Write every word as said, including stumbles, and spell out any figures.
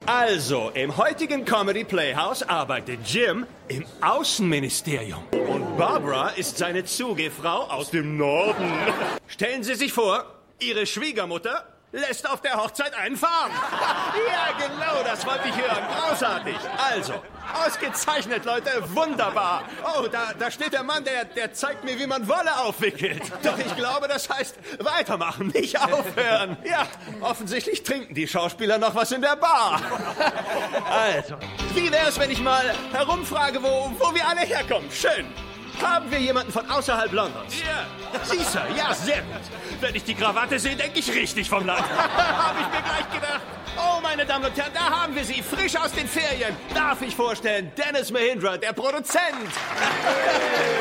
Also, im heutigen Comedy Playhouse arbeitet Jim im Außenministerium. Und Barbara ist seine Zugefrau aus dem Norden. Stellen Sie sich vor, Ihre Schwiegermutter lässt auf der Hochzeit einen fahren. Ja, genau, das wollte ich hören. Großartig. Also, ausgezeichnet, Leute, wunderbar. Oh, da, da steht der Mann, der, der zeigt mir, wie man Wolle aufwickelt. Doch ich glaube, das heißt weitermachen, nicht aufhören. Ja, offensichtlich trinken die Schauspieler noch was in der Bar. Also, wie wär's, wenn ich mal herumfrage, wo, wo wir alle herkommen? Schön. Haben wir jemanden von außerhalb Londons? Ja. Siehst du, ja, sehr gut. Wenn ich die Krawatte sehe, denke ich richtig vom Land. Habe ich mir gleich gedacht. Oh, meine Damen und Herren, da haben wir sie, frisch aus den Ferien. Darf ich vorstellen, Dennis Mahindra, der Produzent.